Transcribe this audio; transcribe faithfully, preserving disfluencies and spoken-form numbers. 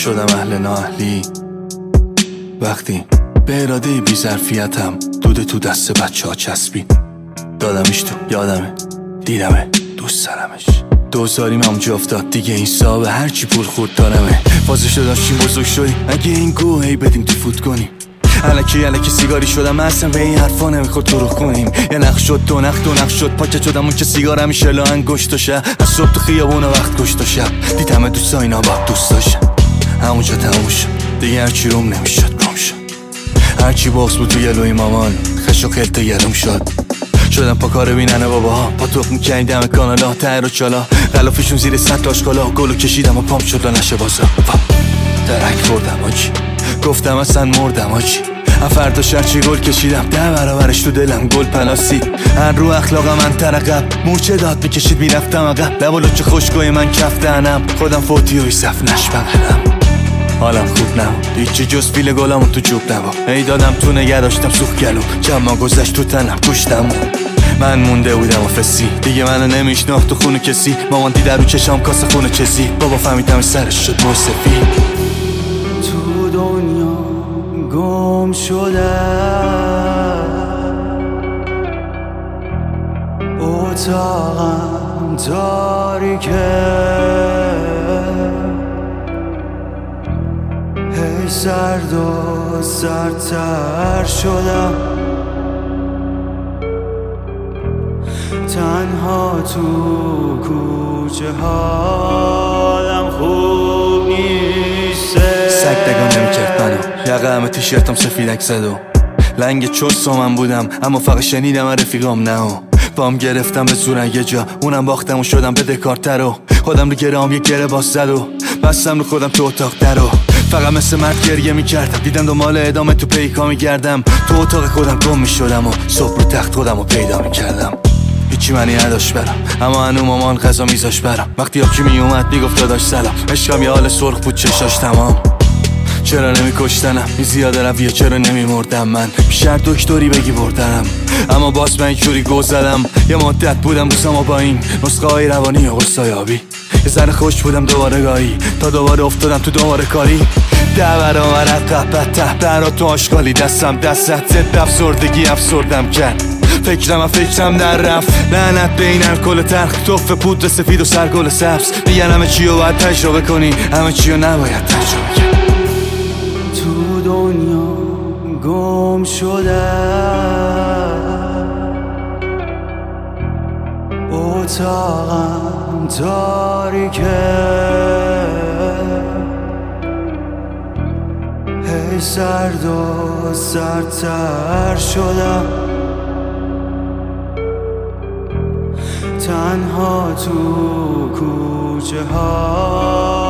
شدم اهل نااهلی وقتی به اراده بی ظرفیتم دود تو دست بچه ها چسبید. دادمش تو یادمه، دیدمه، دوست دارمش. دوزاریم همونجا افتاد دیگه این صاحب هرچی پول خورد دارمه. فازشو داشتیم بزرگ شدیم اگه این گوهی بدیم تو فوت کنیم. الکی الکی سیگاری شدم اصلا به این حرفا نمیخورد تو رو کنیم. یه نخ شد دو نخ دو نخ شد پاکت شدم اون که سیگار همیشه لا انگشت و شب از صبح تو خیابون وقت کشت و شب دیدمه دوستا اینا با دوست داشتم. همونجا تموم شد دیگه هرچی روم نمیشد گم شد. هرچی باکس بود تو گلوی مامان خش و خلط گرم شد. شدم پا کار بیننه باباها پا توق میکنی دم کانالا تر و چالا غلافشون زیر سطل آشکالا گلو کشیدم و پام شد و نشه بازا درک بردم آجی گفتم اصلا مردم آجی فردا شرچی گل کشیدم ده برابرش تو دلم گل پلاسید. هر رو اخلاق من ترقب مورچه داد میکشید میرفتم عقب لب و لچه خشکای من کف دهنم خودم فوتی و ایصف نش بغلم. حالم خوب نبود هیچی جز فیل گلامو تو جوب نبود. ای دادم تو نگه داشتم سوخ گلو جمع گذشت تو تنم کشتم. من مونده بودم و فسی دیگه منو نمیشناخت تو خونه کسی. مامان دیده رو چشام کاسه خونه چزی بابا فهمیدم سرش شد موسفی. تو دنیا گم شده اتاقم تاریکه هی سرد و سردتر شدم تنها تو کوچه حالم خوب نیسته. سگ دگاه نمیکرد منو یقه همه تیشرتم سفیدک زد و لنگ چست و من بودم اما فقط شنیدم رفیقام نه و بام گرفتم به زور یه جا اونم باختم و شدم بدهکارتر و خودم رو گرام یه گره باز زد و بستم رو خودم تو اتاق در و فقط مثل مرد گریه میکردم. دیدم دنبال ادامه تو پیکا میگردم تو اتاق خودم گم میشدم و صبح رو تخت خودم رو پیدا میکردم. هیچی منی نداشت برم اما هنو مامان غذا میذاش برم. وقتی آبکی میومد میگفت داداش سلام عشقم یه حال سرخ بود چشاش تمام. چرا نمی کشتنم این زیاده رویه چرا نمی مردم من بیشتر دکتری بگی بردنم اما باز من اینجوری گو زدم. یه مدت بودم دوستم با این نسخه های روانی و قرصای آبی یه ذره خوش بودم دوباره گاهی تا دوباره افتادم تو دوباره کاری ده برابر عقب بدتر برا تو آشغالی دستم دستت زد افسردگی افسردم کرد. فکرم و فکرم در رفت لعنت به این الکل تلخ توف پودر سفید و سرگل سبز میگن همه چی رو باید تجربه کنی همه چی رو نباید تجربه کنی. تو دنیا گم شده اتاقم تاریکه هی سرد و سردتر شدم تنها تو کوچه ها